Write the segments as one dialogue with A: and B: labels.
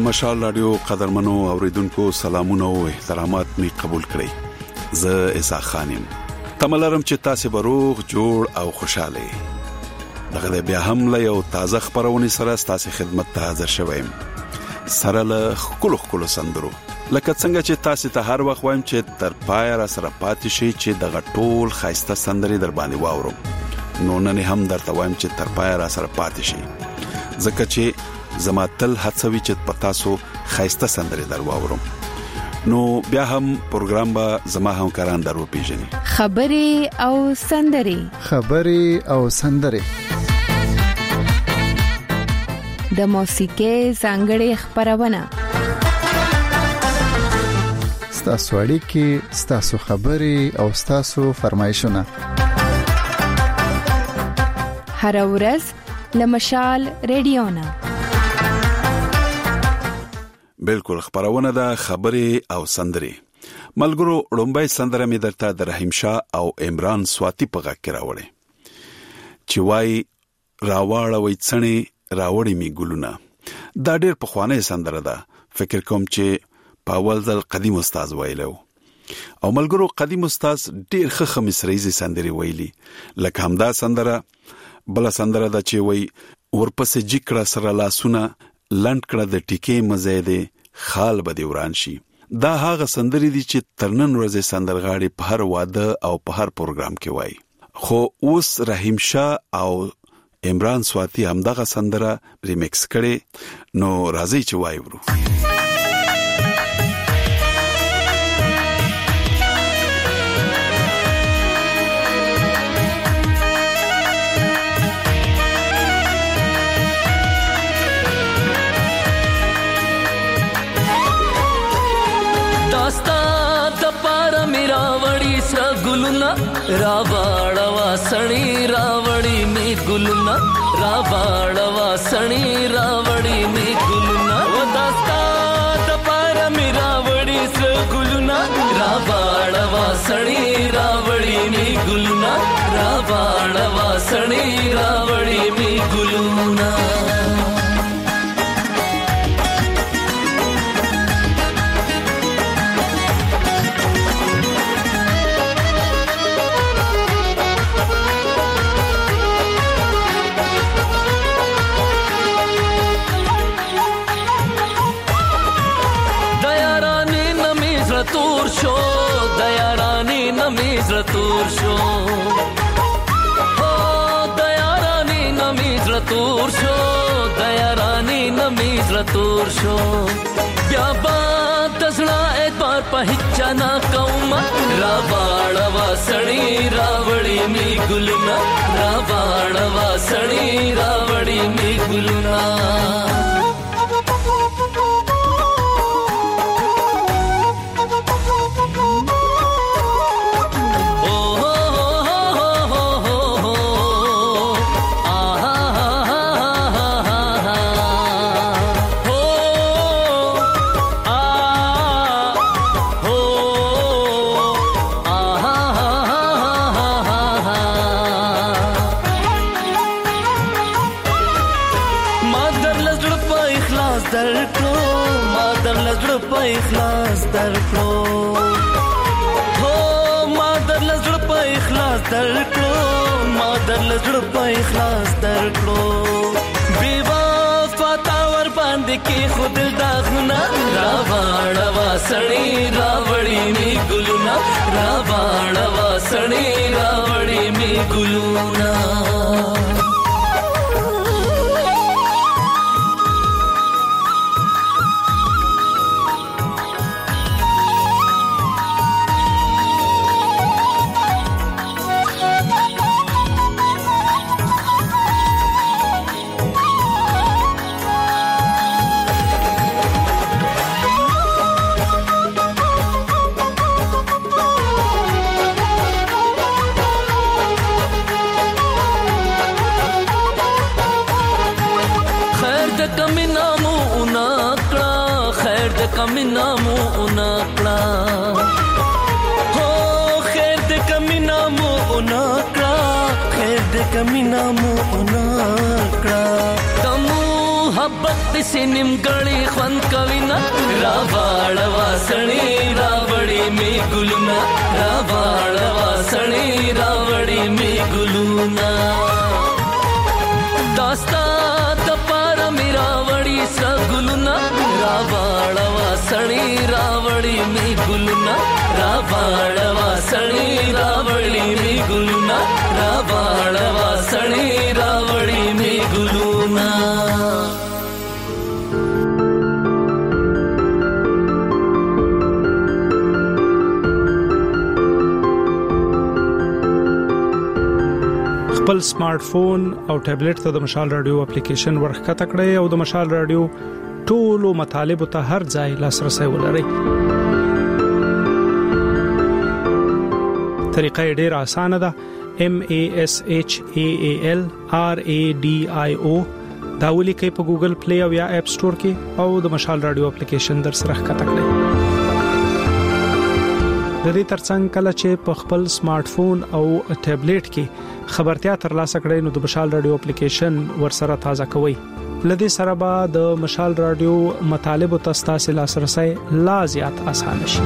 A: مشال رادیو قدرمنو اوریدونکو سلامونه او احترامات می قبول کړئ. زه اسحاق خانم تملرم چې تاسو بروغ جوړ او خوشاله دغه بیا هم له یو تازه خبرونه سره تاسو خدمت ته حاضر شوم. سره له خلخلو سندرو لکه څنګه چې تاسو ته هر وخت وایم چې تر پای را سره پاتې شي چې دغه ټول خاصه سندري در باندې واورم. نو نن هم درته وایم چې تر پای را سره پاتې شي ځکه چې زما تل هڅوي چې پتاسو خاصه سندري در واورم. نو بیا هم پروګرام با زما همکاران درو پیژني.
B: خبري او سندري د موسیقي څنګه خبرونه
C: ستاسو اړیکې، ستاسو خبري او ستاسو فرمایشونه
B: هر ورځ لمشال رادیونا
A: بالکل خبرونه د خبري او سندري ملګرو. لومبای سندره می درته د رحیم شاه او عمران سواتی په غږ کې راوړې چې وای راوړوي څنې راوړې می ګلونه. دا ډېر په خوانه سندره ده. فکر کوم چې پاول ځل قدیم استاد ویلو او ملګرو قدیم استاد ډېر ښه مصریزي سندري ویلي. لکه همدا سندره بل سندره ده چې وای ورپسې جکړه سره لاسونه لند کړه د ټیکې مزیده خال به دیوران شي. دا هغه سندري دي چې ترنن ورځې سندرغاړي په هر واده او په هر پروګرام کې وای. خو اوس رحیم شاه او عمران سواتی هم دغه سندره ریمیکس کړي. نو راځي چې وای ورو.
D: रावाड़वा सणी रावड़ी में गुलना रावाड़वा सणी रावड़ी में गुलना वो दास्ता दपार में रावड़ी से गुलना रावाड़वा सणी रावड़ी में गुलना रावाड़वा सणी रावड़ी में गुलना. Tur sho oh dayarani namizra tur sho dayarani namizra tur sho ya ba tasna ek baar pahcha na kauma rawadwa sani rawadi mi gulna rawadwa sani rawadi mi gulna. مادر لزړ په اخلاص درکړو بیوا فتاور باندې کې خود داغنا راوړوا سړی راوړی می ګلونا راوړوا سړی راوړی می ګلونا. کمینا مو نکړه تمو محبت دسې نیمګړی خوند کوي نه راواړه واسړې راوړې می ګلونه راواړه واسړې راوړې می ګلونه داستا د پاره می راوړې سر ګلونه راواړه واسړې راوړې می ګلونه راواړه واسړې راوړې می ګلونه راواړه واسړې راوړې می ګلونه
E: خپل سمارټ فون او ټابلیټ ته د مشال رادیو اپلیکیشن ورخکته کړئ او د مشال رادیو ټولو مطالبه ته هر ځای لاسرسي ولرئ. طریقه ډېره اسانه ده. MASHALRADIO دا ولیکئ په ګوګل پلی او یا اپ سٹور کې او د مشال رادیو اپلیکیشن در سره ښکته کړئ. د دې ترڅنګ کله چې په خپل سمارټ فون او ټابلیټ کې خبرتیا ترلاسه کړئ نو د مشال رادیو اپلیکیشن ورسره تازه کوئ. لدې سره به د مشال رادیو مطالبه تاسو لاسرسي لا زیات آسان شي.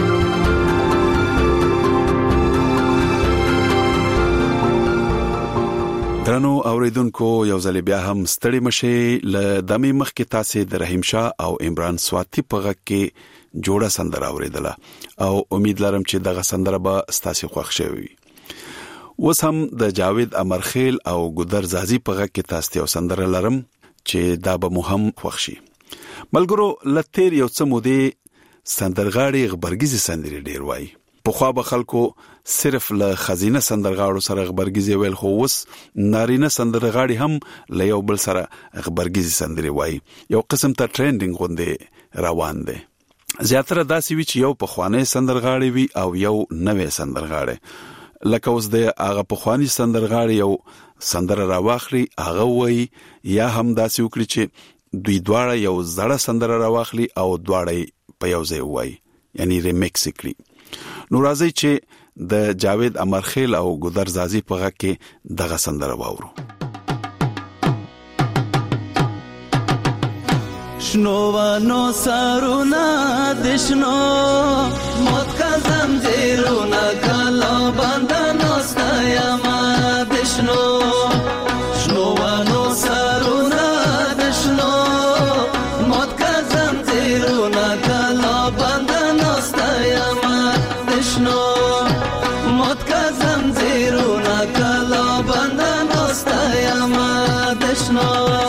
A: درنو اوریدونکو یو ځل بیا هم ستړي مشه ل دمه مخ کې تاسو د رحیم شاه او عمران سواتی په غږ کې جوړه سندره اوریدله او امید لرم چې دغه سندره به تاسو خوښ شي. اوس هم د جاوید امرخیل او ګودر زازی په غږ کې تاسو یو سندره لرم چې دا به مهم خوښ شي. ملګرو لتیر یو څه مودې سندرغاړي خبرګيزي سندري ډیر وای. په خوا به خلکو صرف له خزینه سندرغاړو سره خبرګيزي ویل خو وس نارینه سندرغاړي هم له یو بل سره خبرګيزي سندري وای. یو قسم ته ټرندینګ غونډه روان دي. زیاتره داسې وی چې یو په خوانې سندرغاړي وي او یو نوې سندرغاړي. لکه اوس د هغه په خواني سندرغاړي یو سندره راواخلي هغه وای یا هم داسې وکړي چې دوی دواړه یو زړه سندره راواخلي او دواړه په یو ځای وای یعنی ریمیکس کړي. نو راځي چې د جاوید امرخیل او ګودر زازی په غږ کې دغه سندره واورو.
D: شنوانو سارونا دشنو موت کا زنجیرونا کلا بندانو ستایما دشنو شنوانو سارونا دشنو موت کا زنجیرونا کلا بندانو ستایما دشنو موت کا زنجیرونا کلا بندانو ستایما دشنو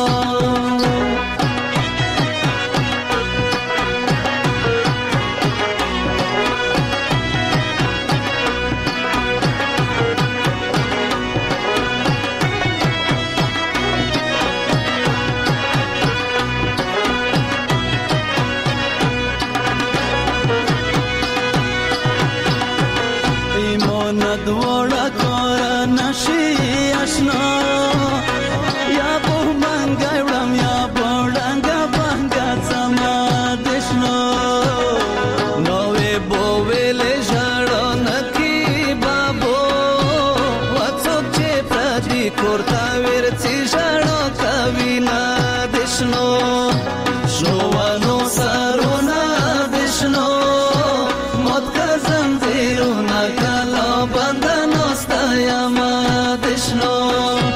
D: دوڑا کورا نشی اشنا یا بو منگا وڑم یا بوڑنگا بانگا زما دشنو نوے بوویلے جاڑو نکی بابو وڅوک چې پردي کورتا ورڅي جاڑو کوینا دشنو شوانو سارونه دشنو موت کا زنجیرونه کلا بندانو ستایما دشنو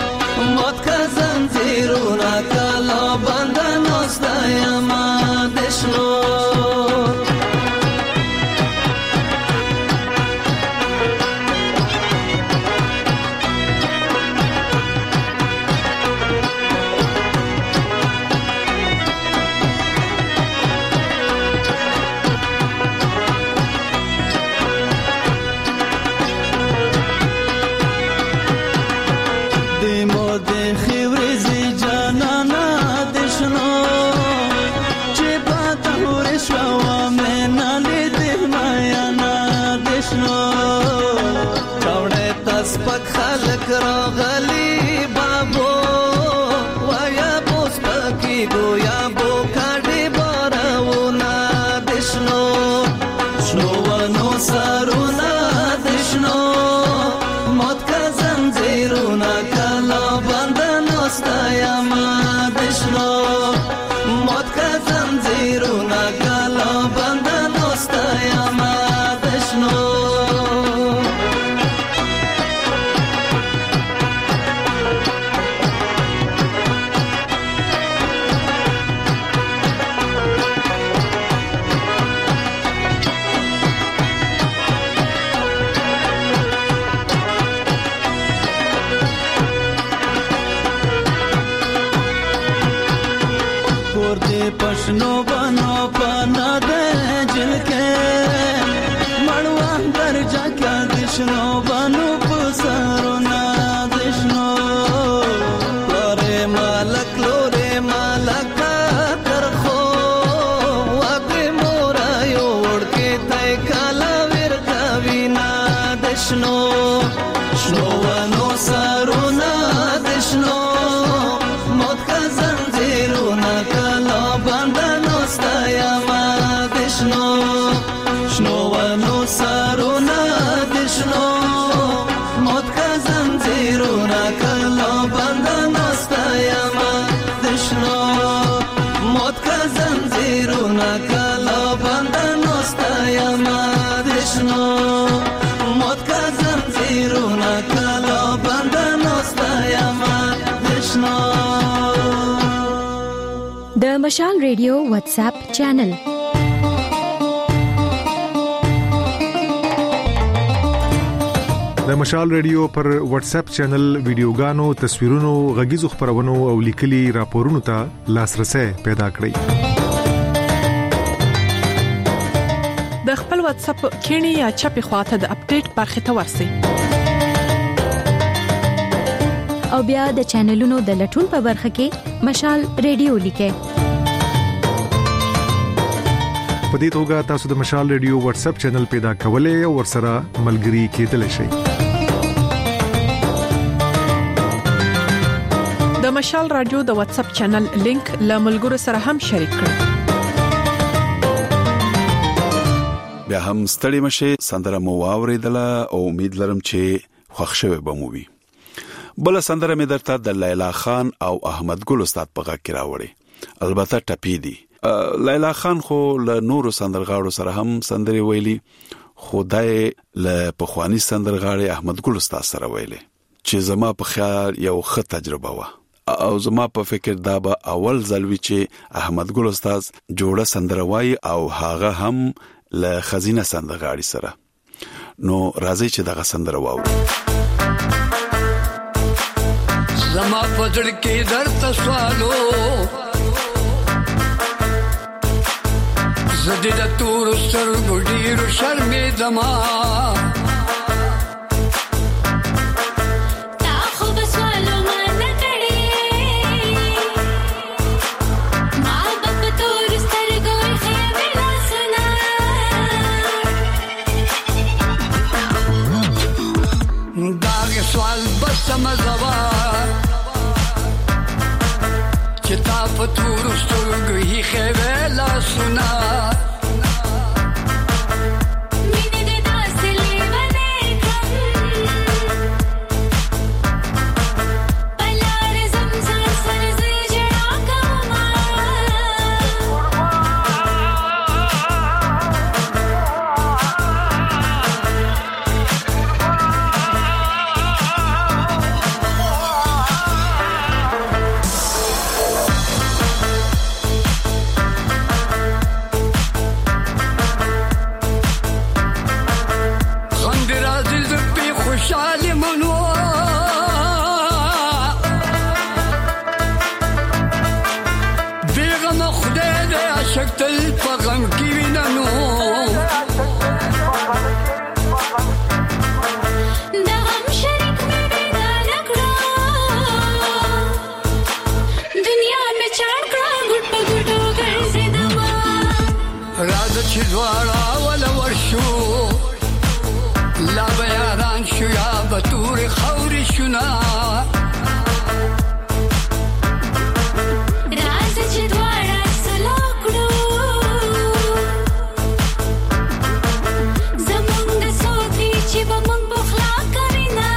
D: دشنو بنو پنا دے جل کے مڑوا درجہ کا دشنو بنو پسرو نا دشنو لورے مالک ترخو واقع مورا یوڑ کے تای کالا ورکا وینا دشنو شنو ونو سارو نا دشنو موت کا زنجیرو نا کالا بندنو ستایا ما دشنو شنو ونو سارو نا دشنو موت کا زنجیرو نا کالا بندنو ستایا ما دشنو موت کا زنجیرو نا کالا بندنو ستایا ما دشنو موت کا زنجیرو نا کالا بندنو ستایا ما دشنو.
F: د مشال ریډیو واتس اپ چینل
G: د مشال ریډیو پر واتس اپ چینل ویډیوګانو، تصویرونو، غږیزو خبرونو او لیکلي راپورونو ته لاسرسي پیدا کړئ.
H: د خپل واتس اپ کینی یا چپی خواته د اپډیټ برخه ته ورسئ
F: او بیا د چینلونو د لټون په برخه کې مشال ریډیو لیکئ.
G: په دې توګه تاسو د مشال ریډیو واتس اپ چینل پیدا کولای او ورسره ملګري کېدلی شئ.
H: د مشال رادیو د واتس اپ چینل لینک له ملګرو سره هم شریک کړئ.
A: بیا هم ستړي مشه، سندره مو واوریدله او امید لرم چې خوښ شوي به مو وي. بل سندره مې درته د لیلا خان او احمد ګل استاد په غږ کې راوړي، البته ټپی دي. لیلا خان خو له نورو سندرغاړو سره هم سندري ویلي، خدای له پخوانی سندرغاړي احمد ګل استاد سره ویلي چې زما په خیال یو ښه تجربه و او زما په فکر دا به اول ځلوي چې احمد ګل استاد جوړه سندره وایي او هغه هم له خزینه سندرغاړي سره. نو راځي چې دغه سندره واورو.
I: زما پزړ کې درته سوالو زدي د تور سر ګډیر شرمې زما
J: تا خو بسوالو مان کړي ما په تور سر ګوي خېلا سنا
I: دا سوال بس مزوا چتا پتور سترګې خېلا سنا
J: مینه دې داسې لیونه کړم بلار زمزم سر زجړا کوما
I: خوشالي منو بیغم خدای دې عاشق تل په غم کې ویننو
J: دا غم شریک مې بیدار کړو دنیا مې چاړ کړو ګټ په ګټو ګرځېدما
I: راځه چې دواړه ولا ورشو لا بیاران شو یا بطور خوري شنا
J: راځه چې دواړه سلو کړو زمونږ د سوتي چې به مونږ بخلا کوینا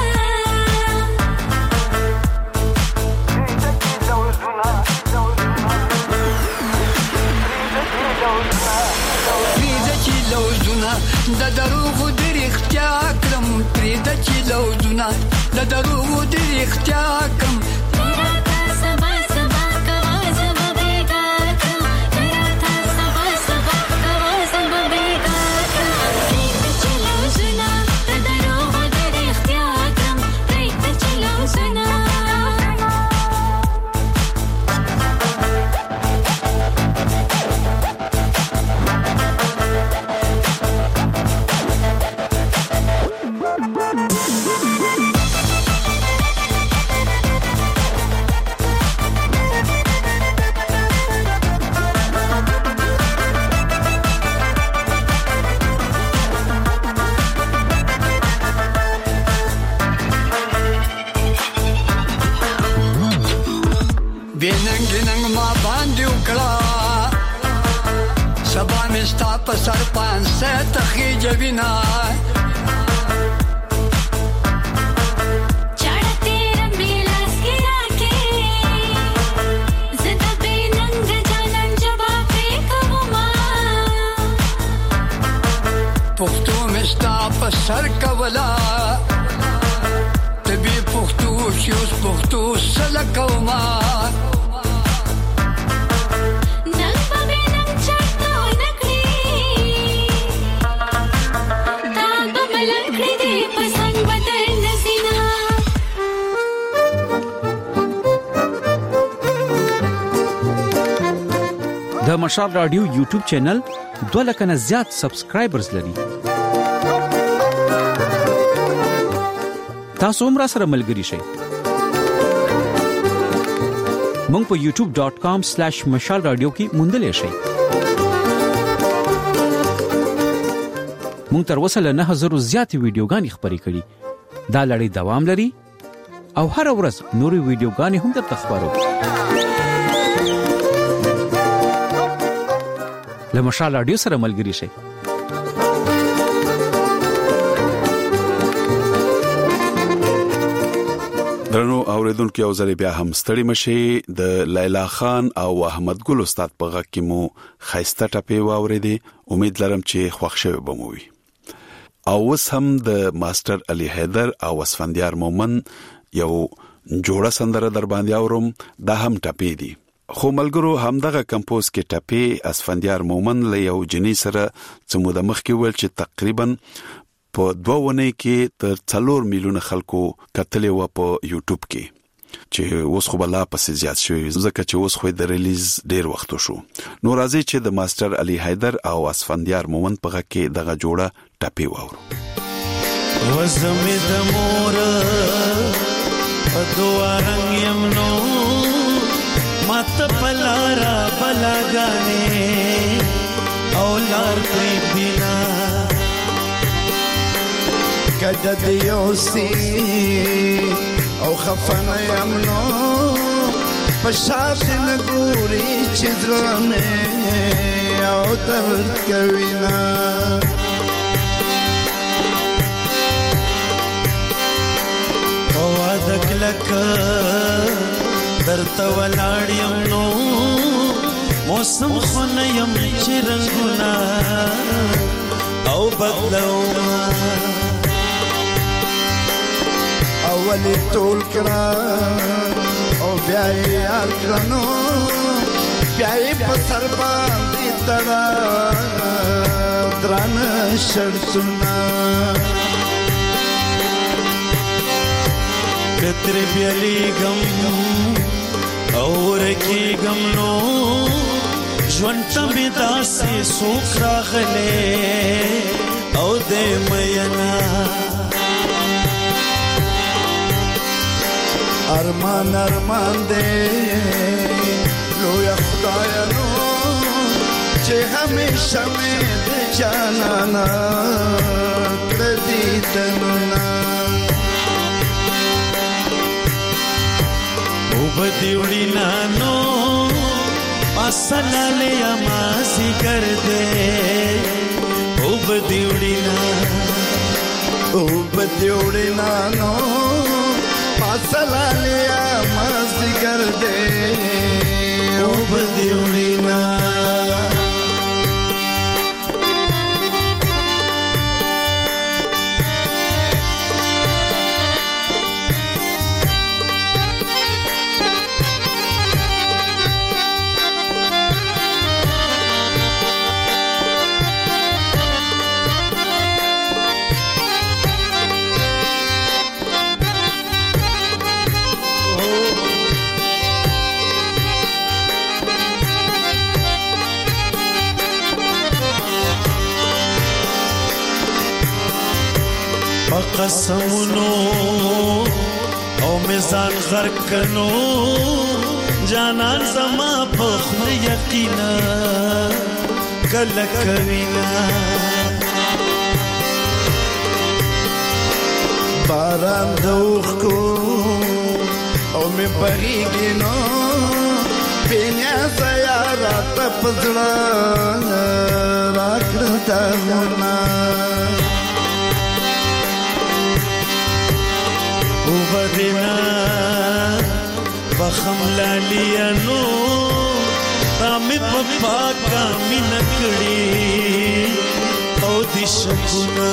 I: پریده چې لوزونه د دروغ د رښتیا کړم پریده چې لوزونه د دروغ د رښتیا کړم
J: راته سبا سبا کوا زما بیګار کړم راته سبا سبا کوا زما بیګار کړم پریده چې لوزونه د دروغ د رښتیا کړم پریده چې لوزونه
I: پسر پانسه تخی جوینا پختو مستا پسر کولا تبي پختو شوز پختو سلکوما
J: نن بابه نن چټو نکړي دا ببلن کړي دې پسند بدل نسینا
K: د مشال رادیو یوټیوب چینل 2 لک نه زیات سبسکرایبرز لري. تاسو هم را سره ملګري شئ. مونږ په youtube.com/mashal radio کې موندلې شئ. مونږ تر اوسه له 9000 زیات ویډیوګانې خبرې کړې. دا لړۍ دوام لري او هر ورځ نورې ویډیوګانې هم درته خبرو. له مشال رادیو سره ملګري شئ.
A: درنو اوریدونکو او زری بیا هم ستړي مشي د لیلا خان او احمد ګل استاد په غږ کې مو خایسته ټپې واوریدي. امید لرم چې خوښ شوي بموي. او اوس هم د ماستر علي حیدر او اسفندیار مومن یو جوړه سندره در باندې اورم. دا هم ټپې دي خو ملګرو همدغه کمپوز کې ټپې اسفندیار مومن له یو جنې سره څمو د مخ کې ویل چې تقریبا په 2 ونې کې تر 4 میلیون خلکو کتلې و په یوټیوب کې چې اوس خو بلا پسې زیات شوی ځکه چې اوس خو د ریلیز ډیر وخت شو. نو راځي چې د ماستر علي حیدر او اسفندیار مومن په غږ کې دغه جوړه ټپې واورو.
D: وزمې د مور په دوه رنگ یمنو مات پلارا بلاګانې او لار پرې بنا کده دیوسی او خفن یمنو پشاپ نګوري چذرانه او درد کوینا او ادکلک درته ولاړ یم نو موسم خونه یم چې رنگونه او بدلوما اولی ټول کړه او بیا یې یار کړنو بیا یې په سر باندې تړه درانه شرطونه کتر بیالی غم اور کی غم نو ژوند می داسې سوک راغله او دې مینا ارمان ارمان دې لوی خدای نو چې همیشه مې جانانا کړې تنونا بدیوڑی نانو پاسنا لیا ماسی کر دے او بدیوڑی نانو پاسنا لیا ماسی کر دے او بدیوڑی نانو قسمونو او میزان غرق کنو جانان زما په خو یقینا کله کوینا باران دوخ کو او می بغیږي نو بینیاز یارا تپزړه راکړه دمونه
L: وبدنا بخم لالیانو تامې په پاکه مینه کړې او د شګونه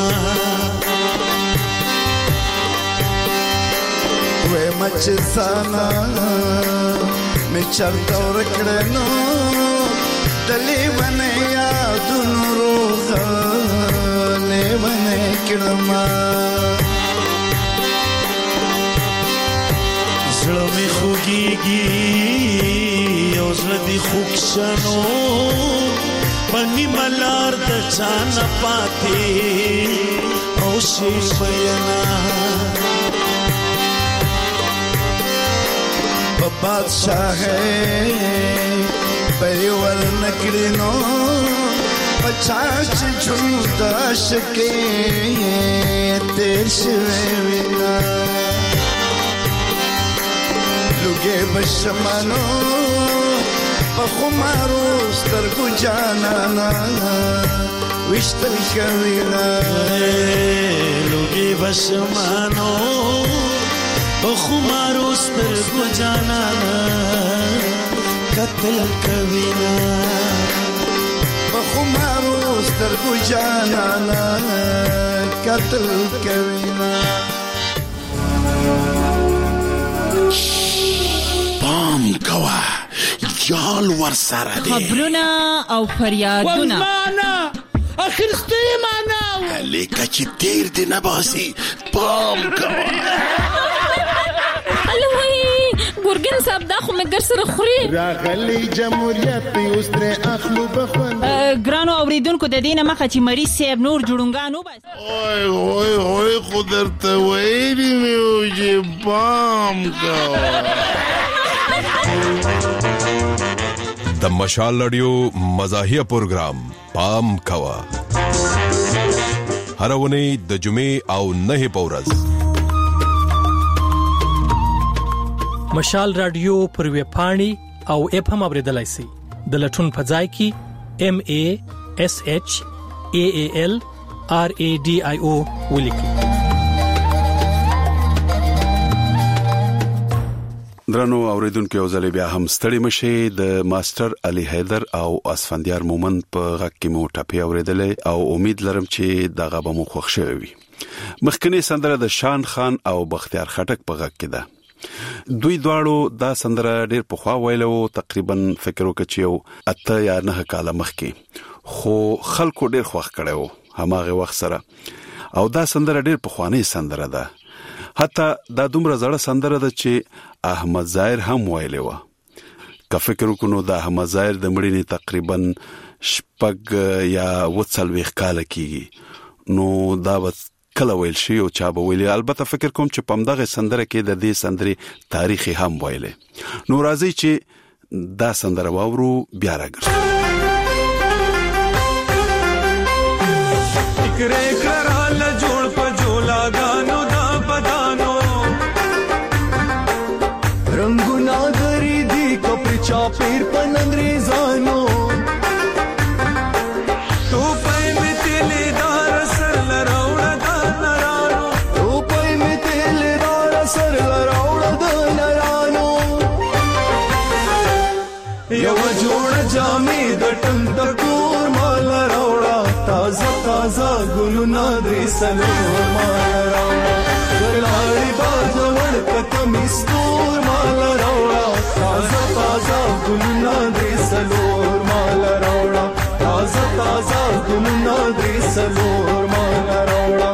D: وې مچ سانا مې چرته ورکړې نو دلې باندې یادونو روغه لیوانه کړم
L: زړه مې خوږېږي او زړه دې خوږ شنو په نیمه لار د چا نه پاتې او شعر بینا
D: په بادشاهۍ به یې ورنه کړې نو په چا چې ژوند د عاشقۍ تېر شوی وینا لوګې بشمانو په خمارو سترګو جانانا وشتل کوینا
L: لوګې بشمانو په خمارو سترګو جانانا قتل کوینا
D: په خمارو سترګو جانانا قتل کوینا
M: پام کوا یال ورسره دی
N: خبرونه او فریادونه
M: والمانا اخرستی مانا لیکه چې تیر دی نباسی پام کوا
N: ګورګین صاحب دا خو مې ګر سره خوري
O: راغلی جمهوریت اوس ترې اخلو بخون
N: ګرانو اوریدونکو د دې نه مخه چې مریض صاحب نور جوړونګان وباس
M: اوه خو درته ویلي مې و چې پام کوه
P: د مشال رادیو مزاحیه پروګرام پام کوه هر ونی د جمعې او نه په ورځ
E: مشال رادیو پر ویب پاڼې او اپ هم اوریدلای شئ د لټون په ځای کې MASHAALRADIO ولیکئ.
A: درنو اوریدونکو یو ځل بیا هم ستړي مشه د ماستر علي حیدر او اسفندیار مومن په غږ کې مو ټاپي اوریدلې او امید لرم چې دغه به مو خوښ شي وي. مخکنی سندره د شان خان او بختیار خټک په غږ کې ده. دوی دواړو دا سندره ډېر پخوا ویلو تقریبا فکر وکړ چې یو 8 یا 9 کال مخکې خو خلکو ډېر خوښ کړو هماغه وخت سره او دا سندره ډېر پخوانی سندره ده. حتی دا دومره زړه سندره ده چې احمد ظاهر هم ویلې و. که فکر وکړو د احمد ظاهر د مړینې تقریبا 6 یا 40 کال کېږي نو دا کله ویل شي او چا به ویلي. البته فکر کوم چې پمدغه سندره کې د دې سندري تاریخي هم ویلې. نو راځي چې دا سندره واورو بیا راګرځو.
L: فکرې کړل جوړ په جولا غانو دا بدانو رنگونه غری دي کپړ چاپیر پنندري زانو تازه ګلونه درې سلور مال راوړه ګلاړې باجوړ کته مستور مال راوړه تازه ګلونه درې سلور مال راوړه تازه ګلونه درې سلور مال راوړه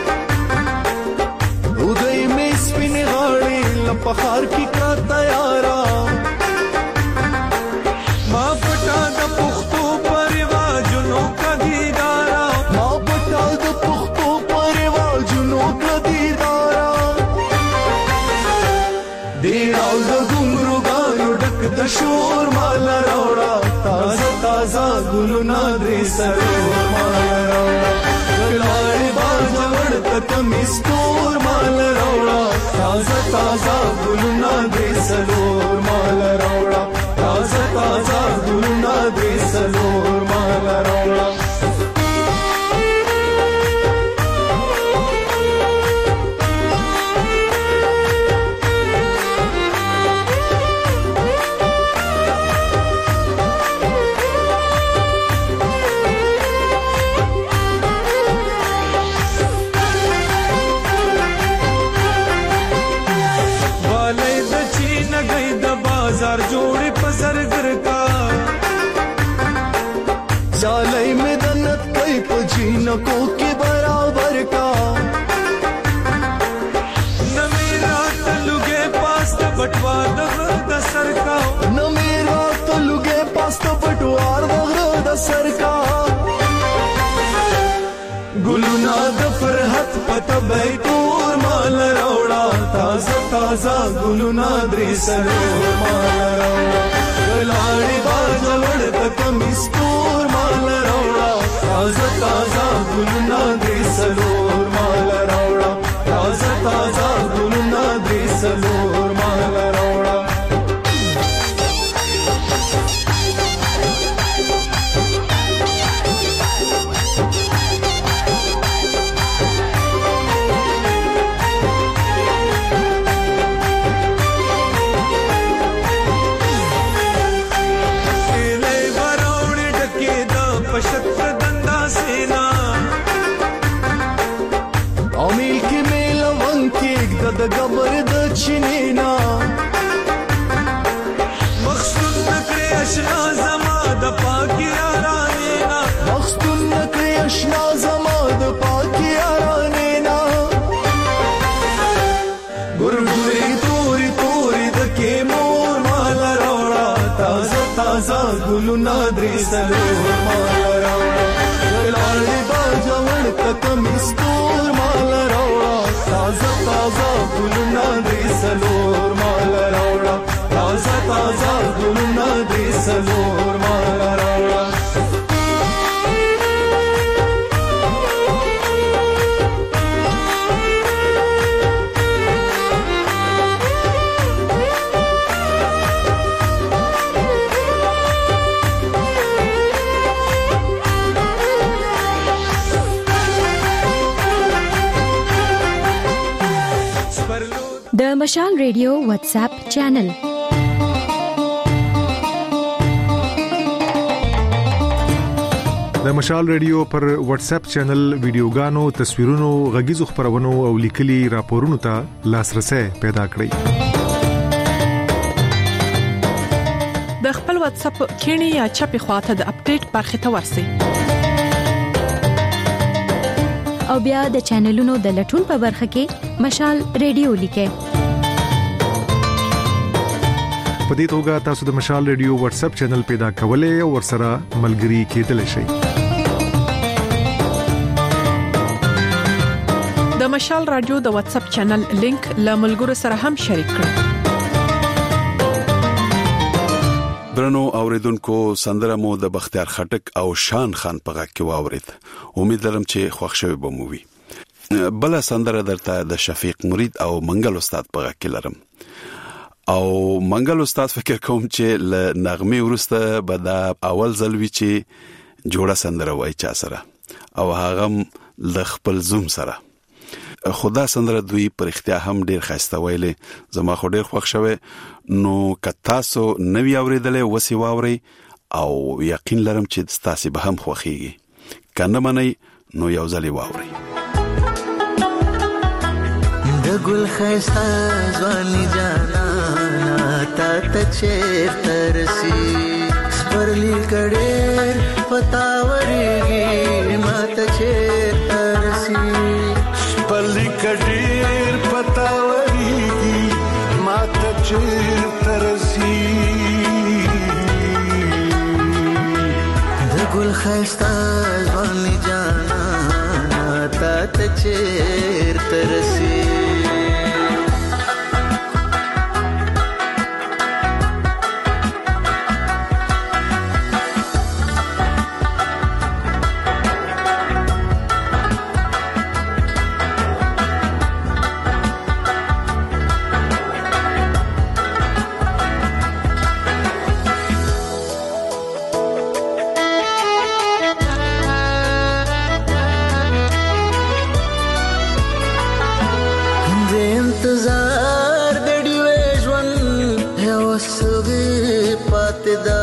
L: پخار کی کا تیارا شور مال راوړه تازه تازه ګلونه درې سلور مال راوړه لاړې باز ورته کمیس تور مال راوړه تازه تازه ګلونه درې سلور مال راوړه تازه تازه ګلونه درې سلور مال راوړه بازار جوړې په زرګر کا چالای مې دنت کوي په جینکو کې برابر کا نمې رات لګې پاست بټوار د سر کا نمې رات لګې پاست بټوار د سر کا ګلونا د فرحت پته به تور مال راوړه تازه تازه ګلونا درې سلور مال راوړه لاړې باز ورته کمیس تور مال راوړه تازه تازه ګلونا درې سلور مال راوړه تازه تازه ګلونا درې سلور مال راوړه د گبر د چینینا مخصوص نکړې اشنا زما د پاکي یارانا مخصوص نکړې اشنا زما د پاکي یارانا ګورګوري توري توري د کې مور مال راوړه تازه تازه ګلونا درې سلور مال راوړه لاړې باز ورته کمیس تور مال راوړه تازه تازه ګلونه درې سلور مال راوړه تازه تازه ګلونه درې سلور مال راوړه
F: د مشال ریډیو واتس اپ چینل
G: د مشال ریډیو پر واتس اپ چینل ویډیوګانو تصویرونو غږیزو خبرونو او لیکلي راپورونو ته لاسرسي پیدا کړئ
H: د خپل واتس اپ کینی یا چپی خواته د اپډیټ برخه ته ورسئ
F: او بیا د چینلونو د لټون په برخه کې مشال ریډیو لیکه
G: په دې توګه تاسو د مشال ریډیو واتس اپ چینل پیدا کولای او ورسره ملګري کېدلی شئ
H: د مشال رادیو د واتس اپ چینل لینک له ملګرو سره هم شریک کړئ
A: درنو اوریدونکو سندره مو د بختیار خټک او شان خان په غږ کې واورید امید لرم چې خوښ شوي به مو وي بل سندره درته د شفیق مرید او منګل استاد په غږ کې لرم او منګل استاد فکر کوم چې ل نغمه ورسته به دا اول ځلوي چې جوړه سندره وای چا سره او هغه ل خپل زوم سره خدا سندره دوی پر اختیار هم ډیر خسته ویلې زما خو ډیر خوښ شوه نو کتاسو نوی اوریدلې وسی واوري او یقین لرم چې تاسو به هم خوخيږي کنه منئ نو یو ځلې واوري
Q: د ګل خسته ځواني جانا تا ته چیرته رسی سپرلی کډېر پتاورېږي ما ته چیرته رسی
D: سپرلی کډېر پتاورېږي ما ته چیرته رسی
Q: د ګل خسته ځواني جانا تا ته چیرته رسی پاتې ده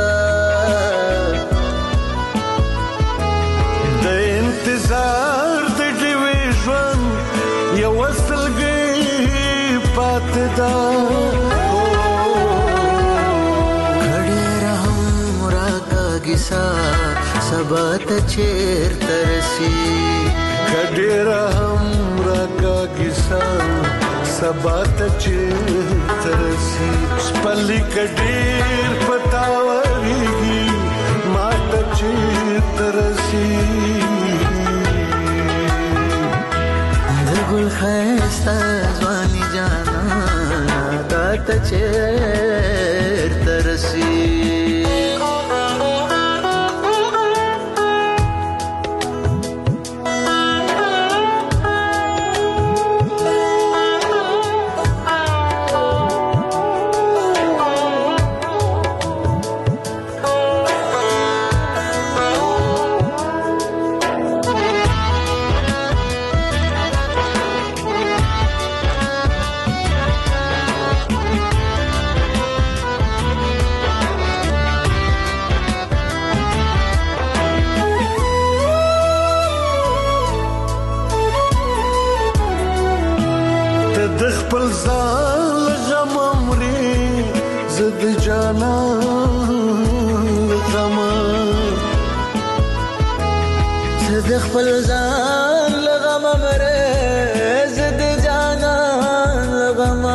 L: د انتظار د ډیوې ژوند یو سلګۍ پاتې ده
Q: کډېره هم راکاږي سا سبا ته چېرته رسي
L: کډېره هم راکاږي سا سبا ته چېرته رسي سپلي کډېر پتاورېږي ما ته چېرته رسي
Q: د ګل ښایسته ځواني جانانه تا ته چېرته رسي
L: خپل ځان غم مري زد جانان غم
Q: زد خپل ځان غم مري زد جانان غم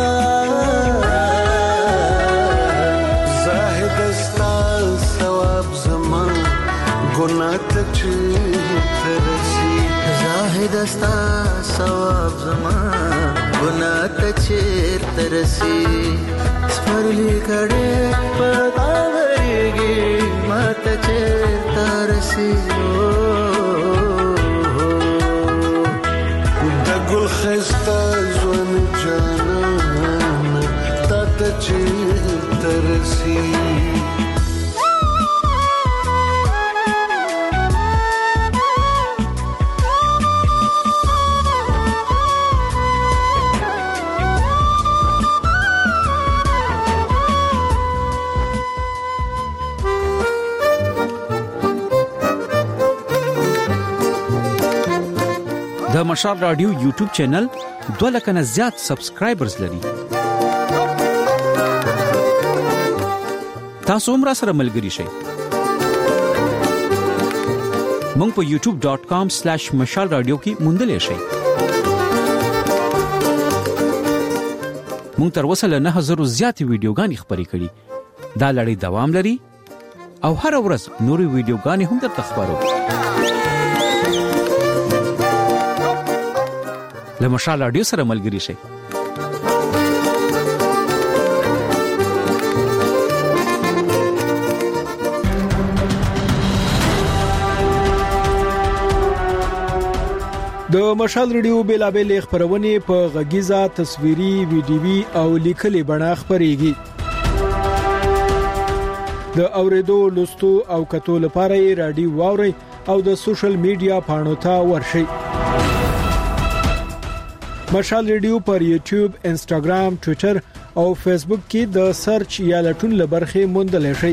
L: زاهد استا ثواب زمان ګناه ته چېرته رسي
Q: زاهد استا ثواب زمان ګناه ته چېرته رسي سپرلي کډې پتاورېږي ما ته چېرته رسي
L: د ګل ښایسته ژوند جانانه تا ته چېرته رسي
K: د مشال رادیو یوټیوب چینل 2 لک نه زیات سبسکرایبرز لري. تاسو هم را سره ملګري شئ. مونږ په youtube.com/mashalradio کې موندلې شئ. مونږ تر اوسه له 9000 زیاتې ویډیوګانې خپرې کړې. دا لړۍ دوام لري او هر ورځ نورې ویډیوګانې هم درته خبرو. له مشال رادیو سره ملګري شئ.
E: د مشال رادیو بیلابل خبرونه په غږیزه تصویري ویډیوي او لیکلي بڼه خبريږي. د اوریدو لوستو او کتو لپاره رادیو واوري او د سوشل میډیا پاڼو ته ورشئ. مشال رادیو پر یوټیوب، انسټاګرام، ټوئیټر او فیسبوک کې د سرچ یا لټون لبرخه موندل شئ.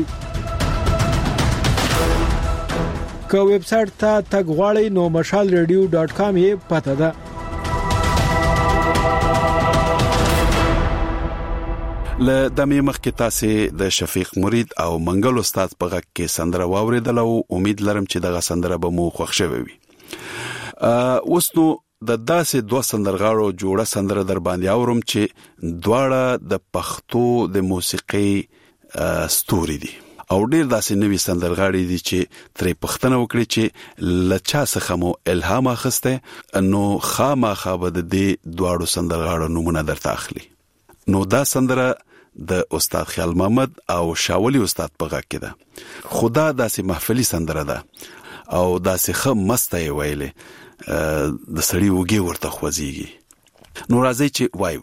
E: که ویب سټ ته تګ غواړئ نو mashalradio.com یې پته ده.
A: له دمه مخکې تاسو د شفیق مرید او منګل استاد په غږ کې سندره واوریدل او امید لرم چې دغه سندره به مو خوښ شوي وي. اوس نو د داسې دوه سندرغاړو جوړه سندره در باندې اورم چې دواړه د پښتو د موسیقي ستوري دي او ډیر داسې نوې سندرغاړي دي چې ترې پښتنه وکړي چې لچا څخه مو الهام اخسته نو خامخا به د دې دواړو سندرغاړو نمونه درته اخلي. نو دا سندره د استاد خیال محمد او شاولی استاد په غږ کې ده. خدا داسې محفلي سندره ده او داسې خه مسته ویلې د سړی وګي ورته خوځيږي. نو راځي چې وایو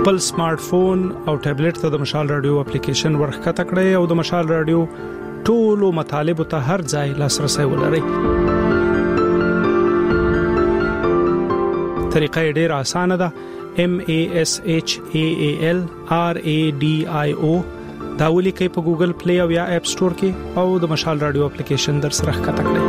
E: خپل سمارټ فون او ټابلیټ ته د مشال رادیو اپلیکیشن ورخکته کړئ او د مشال رادیو ټولو مطالبه ته هر ځای لاسرسي ولرئ. طریقه ډیره اسانه ده. MASHAALRADIO دا ولیکئ په ګوګل پلی او یا اپ سٹور کې او د مشال رادیو اپلیکیشن در سره ښکته کړئ.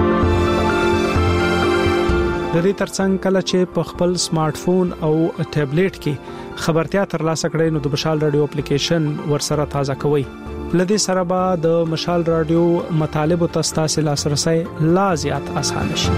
E: د دې ترڅنګ کله چې په خپل سمارټ فون او ټابلیټ کې خبرتیا ترلاسه کړئ نو د مشال رادیو اپلیکیشن ورسره تازه کوئ. لدې سره به د مشال رادیو مطالبه تاسو لاسرسي لا زیات آسان شي.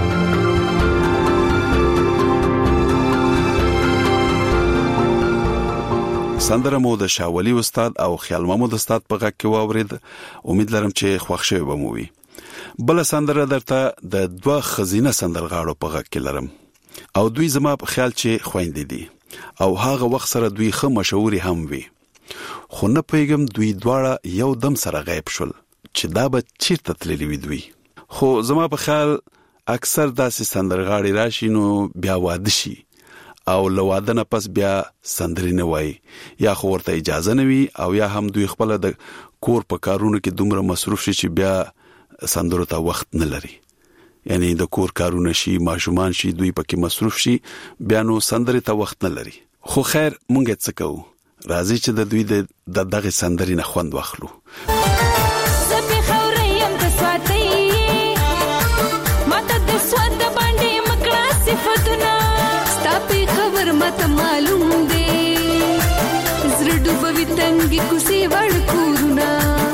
A: سندره مو د شاولي استاد او خیال محمود استاد په غږ کې واورید. امید لرم چې خوښ شوي به مو وي. بل سندره درته د دوه خزینه سندرغاړو په غږ کې لرم او دوی زما په خیال چې خويندې دي او هغه وخت سره دوی خه مشهوري هم وي. خو نه پیغام دوی دواړه یو دم سره غیب شول چې دا به چیرته تللی وي دوی. خو زما په خیال اکثر داسې سندرغاړي راشي نو بیا واده شي او لواده نه پس بیا سندري نه وای یا خو ورته اجازه نه وي او یا هم دوی خپل د کور په کارونو کې دومره مصروف شي چې بیا سندرو ته وخت نه لري. یعنی د کور کارونه شي ماشومان شي دوی پکې مصروف شي بیا نو سندري ته وخت نه لري. خو خیر مونږ څه کوو راځي چې د دوی د دغه سندري نه خوند واخلو.
J: زبې خوریم د سواتي ماته د سواد باندې مکړه صفاتونه ستاسو خبر ماته معلوم دی زړه ډوبوي تنګي کوسي وړ کورونه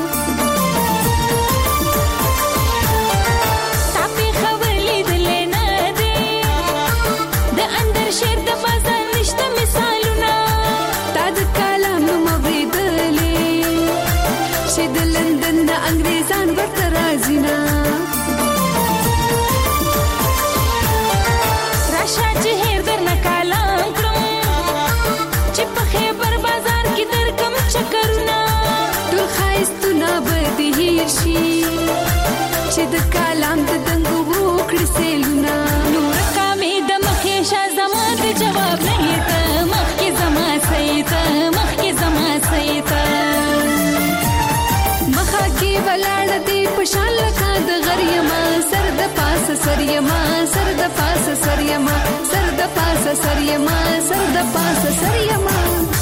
J: ستاسو خبر لیدلې نه دی د اندر شهر د بازار نشته مثالونه تا د کلام نو مبیدلې چې د لندن د انګريزان ورته راځي نه راشه چې هر درنه کلام کړم چې په خیبر بازار کې درکم چکرونه ټول خایستونه به دې هیر شي چې د کلام د دنګو وکړې سیلونه نور کامې د مخې شه زما د جواب نه ته مخکې زما سیته مخکې زما سیته مخه کې ولاړ دې په شان لکه د غریما سر د پاسه سریما سر د پاسه سریما سر د پاسه سریما سر د پاسه سریما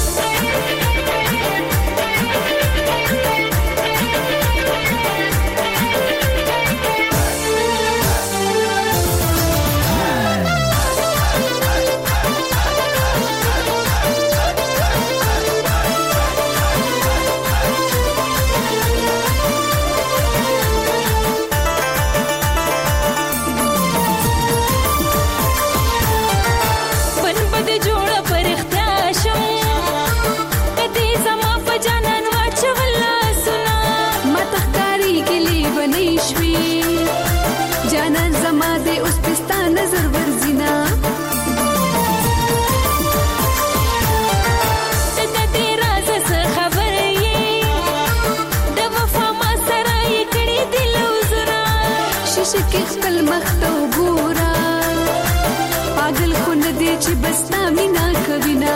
J: شکی خپل مخته وګورا پاگل خو نه دی چې بستا مینا کوینا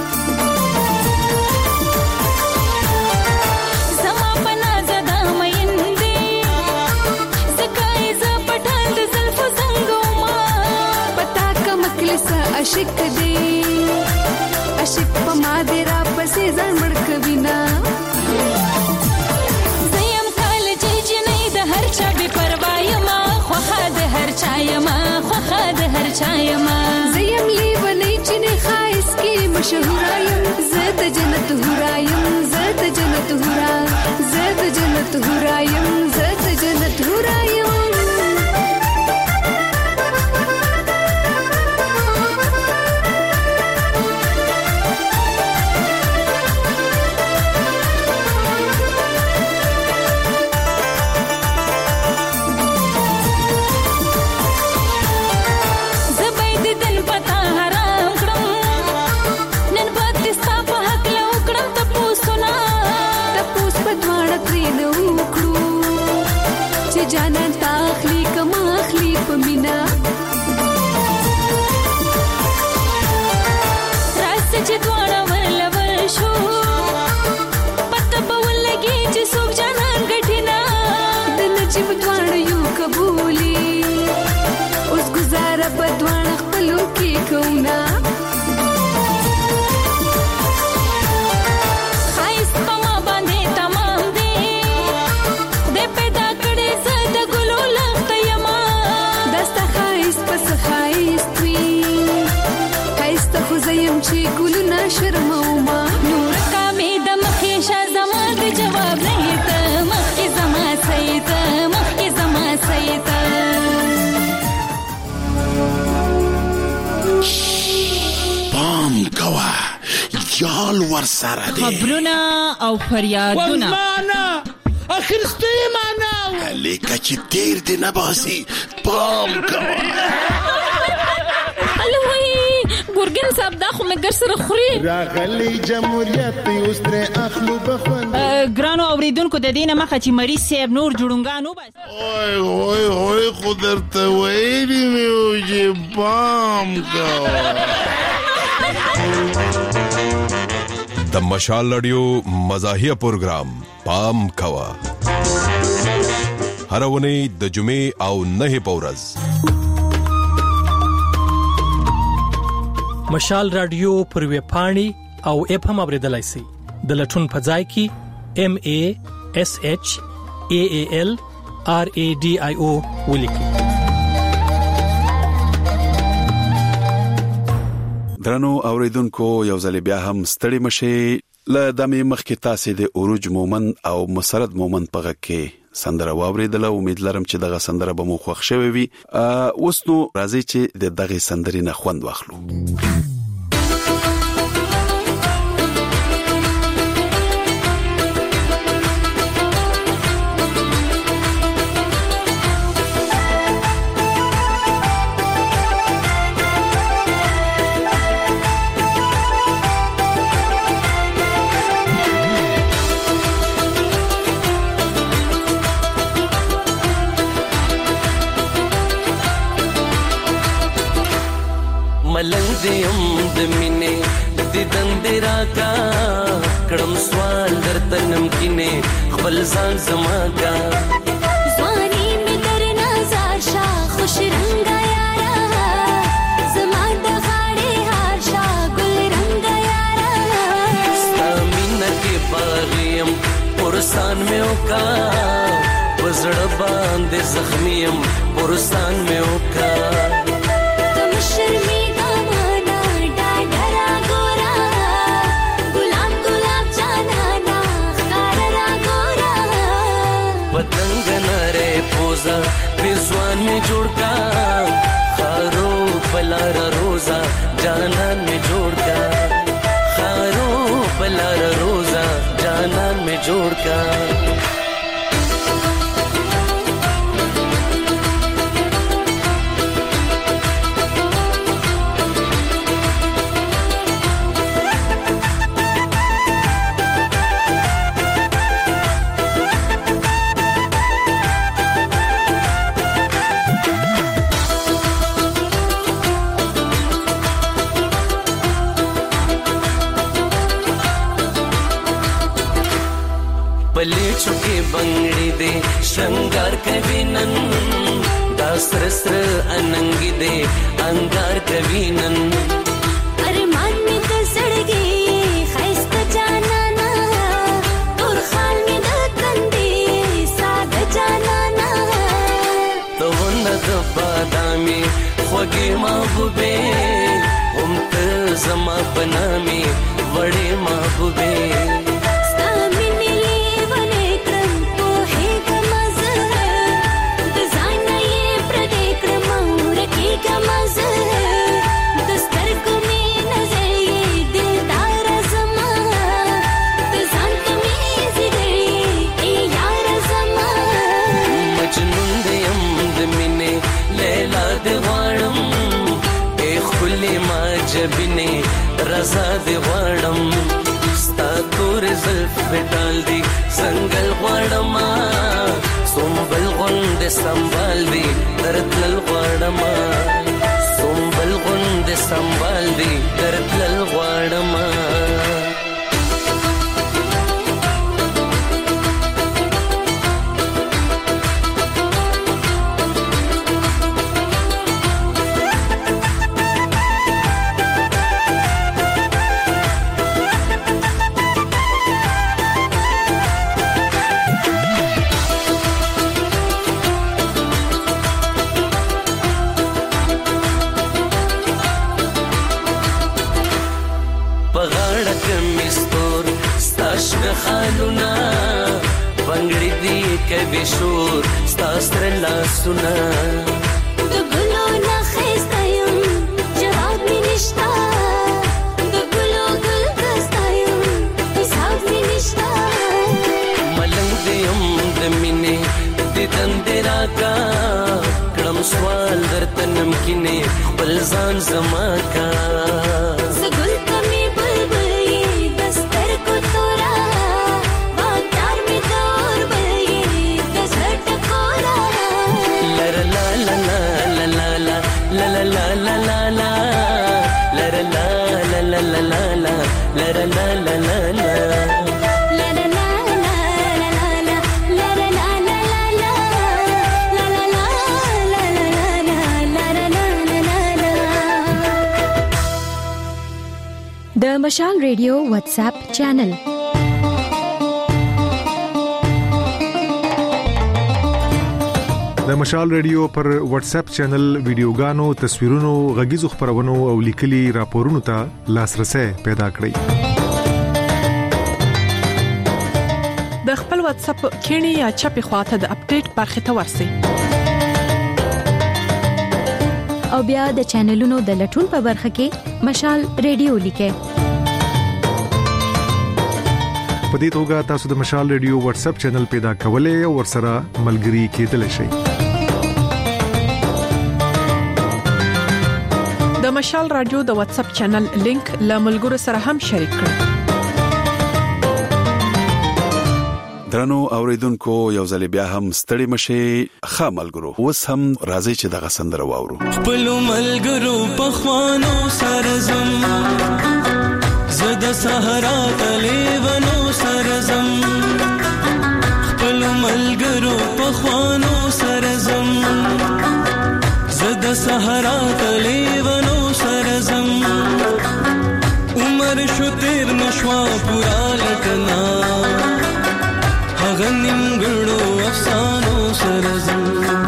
J: زما پنا زدا مین دی زکای ز پټان د زلفو زنګو ما پتا کم کلیسا عاشق دی عاشق په ما دی را پسې ځان مړ کوینا زیم کال چې نه د هر چا به پروايي ما خوخه د هر چایما خوخه د هر چایما زیم لیونی چې نه خایس کی مشهورایم زد جنت هورایم زد جنت هورا زد جنت هورایم زد جنت هورایم جانان تاخلی کما اخلی پمینا راست چې دواړه ورلور
R: قبولي اوس گزاره بدوان خپلو کې کونا
N: خایست په ما باندې تمام دی د پیدا کړې زه د ګلو لخت یما
R: دسته خایست پس خایست وي خایست خو زیم چې ګلونه شرموما
N: نور کامې د مخې شه زما د جواب نه ته مخې زما سیته مخې زما سیته
M: پام کوا یال ور سره دی
N: خبرونه او فریادونه
M: ورمانه اخرسته معنا لیکه چې تیر دی نه باسي پام کوا
N: الوی ګورګن صاحب دا خو مګر سره خوري
O: راغلی جمهوریت اوس تر اخلو بخون
N: ګرانو اوریدونکو د دینه مخه چې مریض صاحب نور جوړونګانو بس
M: اوه قدرت ویلی میو چې پام کوا
P: د مشال رادیو مزاحیه پروگرام پام کوا هر ونی د جمعې او نه پورز
S: مشال رادیو پر ویب پاڼې او اپ هم اوریدلای شئ د لټون په ځای کې MASHALRADIO ولیکئ.
A: درنو اوریدونکو یو ځل بیا هم ستړي مشي ل دمه مخکې تاسو د اوروج مومن او مسرد مومن په غږ کې سندره واوریدله. امید لرم چې دغه سندره به مو خوښ شوي وي. اوس نو راځي چې دغه سندرې نه خوند واخلو.
T: ملنګ دیم د مینې د دندرا کا کړم سوال درته نمکینه خپل ځان زما کا
J: ځواني مې درنا زاشا خوش رنگا یارا زما د غاړې هاشا ګل رنگا یارا
T: ستامینه کې باغیم پرستان مې وکا وزړه باندې زخمیم پرستان مې وکا
J: تم شرمې
T: پزوان میں جوڑ کا خارو پلارا روزا جانان میں جوڑ کا خارو پلارا روزا جانان میں جوڑ کا چوکے بنگڑی دے شنگار کوي نن دا سر سر اننګ دے انګار کوي نن
J: ارمان می د سړګي خیست جانانا تور خال می د کندې ساده جانانا
T: تو ونه د بادامي خوږې محبوبې هم ته زما پنامي وړې محبوبې جبینه رضا دی غواړم ستا تور زلف پټال دی سنگل غواړم سومبل غوند سنبال دی درتل غواړم سومبل غوند سنبال دی درتل غواړم ګلونه بنګړي دي کوي شور ستاسو لاسونه
J: د ګلو نه خسته یم جواب مې نشته د ګلو ګل خسته یم حساب مې نشته
T: ملنګ دې هم د مینې د دندې راکا کړم سوال درته نمکینې خپل ځان زما کا
J: زګل کمې بلبلې دستر کو تورا بادار مې دور بلې د زړه ټکورا
T: لر لا لا لا لا لا لا لا لا لا لا لا لر لا لا لا لا لا لر لا لا لا لا
F: د مشال ریډیو واتس اپ چینل
G: د مشال ریډیو پر واتس اپ چینل ویډیوګانو تصویرونو غږیزو خبرونو او لیکلي راپورونو ته لاسرسي پیدا کړئ
H: د خپل واتس اپ کینی یا چپی خواته د اپډیټ برخه ته ورسی
F: او بیا د چینلونو د لټون په برخه کې مشال ریډیو لیکه
G: په دې توګه تاسو د مشال ریډیو واتس اپ چینل پیدا کولای او ورسره ملګري کېدلی شئ
H: د مشال رادیو د واتس اپ چینل لینک له ملګرو سره هم شریک کړئ
A: درنو اوریدونکو یو ځل بیا هم ستړي مشي خاملګرو اوس هم راځي چې دغه سندره واورو
L: خپل ملګرو په خوانو سرزم زده صحرا تلیونو سرزم خپل ملګرو په خوانو سرزم زده صحرا تلیونو سرزم عمر شو تیر نشوا پورا لټنا غنیمګړو افسانو سرزم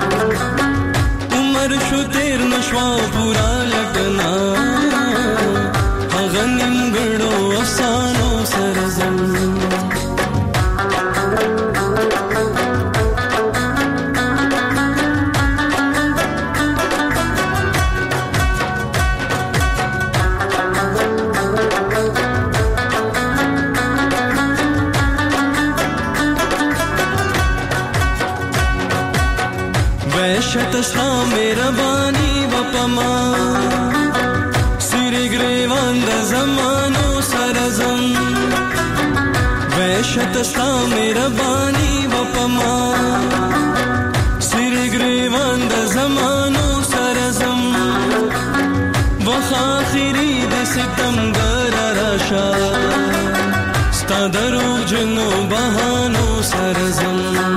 L: عمر شو تیر نشوا پورا لټنا غنیمګړو افسانو سرزم وحشت ستا مهرباني وپما سری گریوان د زمانو سرزم وحشت ستا مهرباني وپما سری گریوان د زمانو سرزم وخ آخری د ستمګر راشا ستا درو جنو بهانو سرزم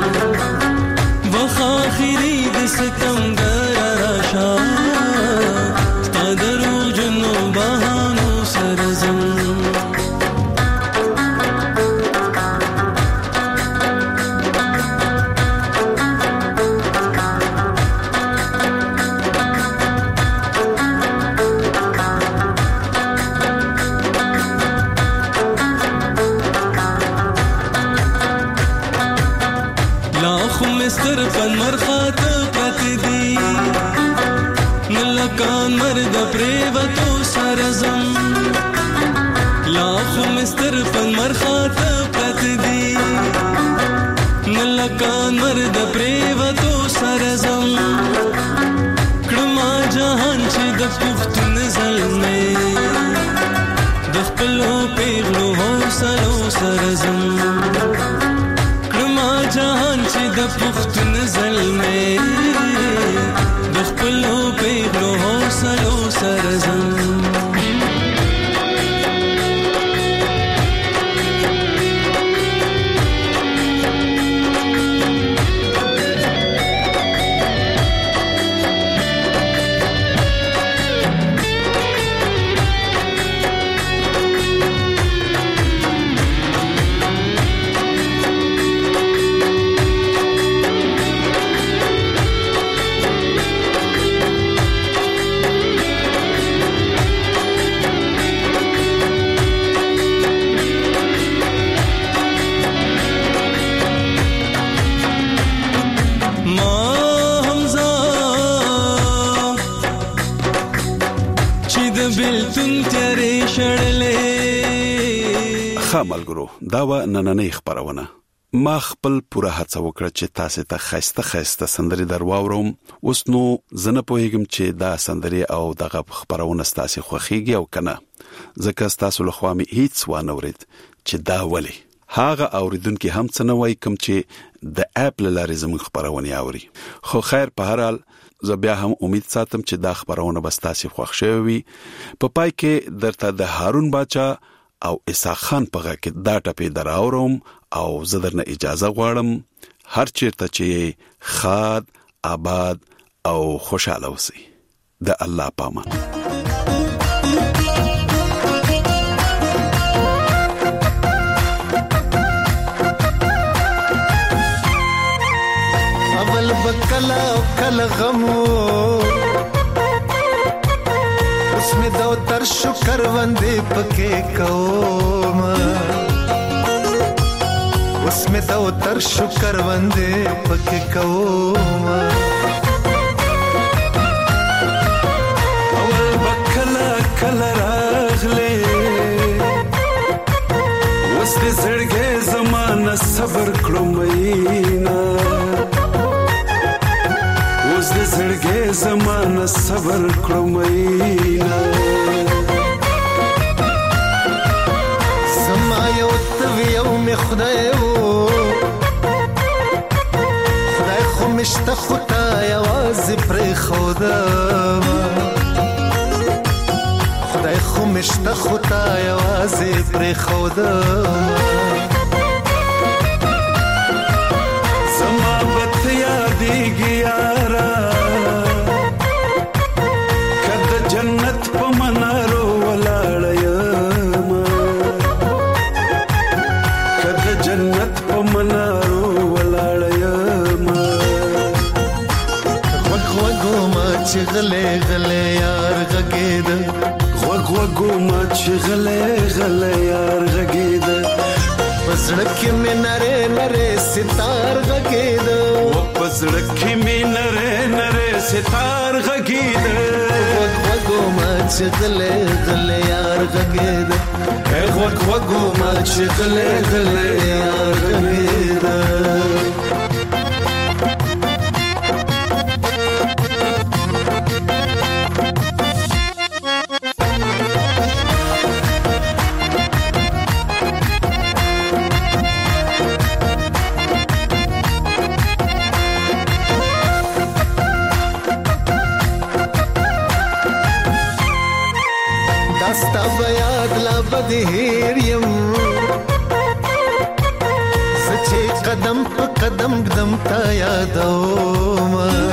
L: آخری د ستمګر راشا ستا درو جنو بهانو سرزم مستر پن مرخات پرت دی نلکان مرد پریوتو سرزم لاخو مستر پن مرخات پرت دی نلکان مرد پریوتو سرزم کړما جهان چې د پښتون زلمه د خپلو پیغلو حوصلو سرزم جهان چې د پښتون زلمه د خپلو پیغلو حوصلو سرزم بیلتون تیارې شړلې.
A: خاملګرو دا و نننۍ خبرونه. ما خپل پوره هڅه وکړه چې تاسو ته خسته سندري درواورم. اوس نو زنه پوهیږم چې دا سندري او دغه خبرونه تاسو خوخيږي او کنه، ځکه تاسو له خوا مې هیڅ وانه ورید چې دا ولي. هاغه اوریدونکو هم څه نه وای کوم چې د اپ لارې زموږ خبرونه اوري. خو خیر په هر حال زه بیا هم امید ساتم چې دا خبرونه بس تاسو خوښ شوي. په پای کې درته د هارون باچا او اسحاق خان په غږ کې دا ټپې دراورم او زه درنه اجازه غواړم. هر چیرته چې خاد آباد او خوشاله اوسئ. د الله پامان.
Q: اول بکلا کل غمو اس میں دو تر شکر وندے پکے کوم، اس میں دو تر شکر وندے پکے کوم.
L: اول بکلا کل راغلے اوس دې زړګې زمانه صبر کړو مینا، اوس دې زړګې زمانه صبر کړو مینا.
Q: زما یو یو می خدای خو مشته خدای आवाज پر خدا، خدای خو مشته خدای आवाज پر خدا.
L: زما بت یادېږي یارا کده جنت په منارو ولاړ یم، کده جنت په منارو ولاړ یم.
Q: غوږ ما چې غلې غلې یار غږېد،
L: غوږ ما چې غلې غلې یار غږېد.
Q: پزړه کې مې نره نره ستار غږېد،
L: پزړه کې مې نره نره ستار غږېد.
Q: غوږ ما چې غلې غلې یار غږېد، غوږ ما چې غلې غلې یار غږېد. داستا بیاد لا بدهیر یم، سچے قدم پا قدم قدم تا یادوم،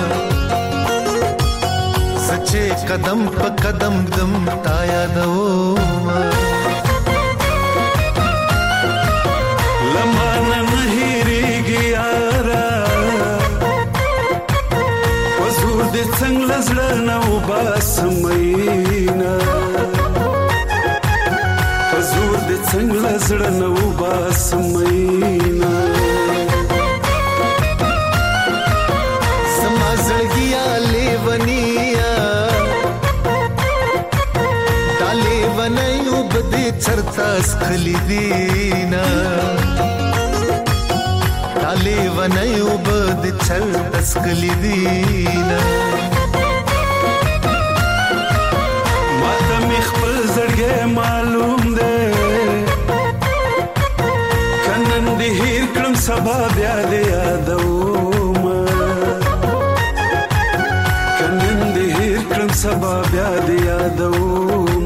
Q: سچے قدم پا قدم قدم تا یادوم.
L: لمانا نهیریږي یارا وزور دې څنګه زړه نه وباسمینا، وزور دې څنګه زړه نه وباسمینا.
Q: زما زړګیا لیونیا دا لیونیو بدې چرتا سخلی دینا، دا لیونیو بدې چرتا سخلی دینا.
L: ماته مې خپل زړګی معلوم دی، کنن دې هیر کړم سبا بیا دې یادوم، کنن دې هیر کړم سبا بیا دې یادوم.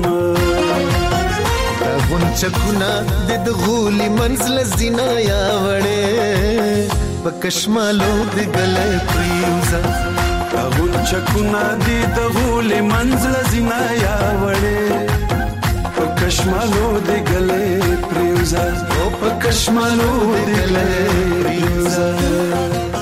Q: غونچکونه د غولي منزل زینا یا وړې پکشمالو د ګلې پریوزا،
L: غونچکونه د غولي منزل زینا یا وړې پکشمالو د ګلې پریوزا،
Q: پکشمالو د ګلې پریوزا.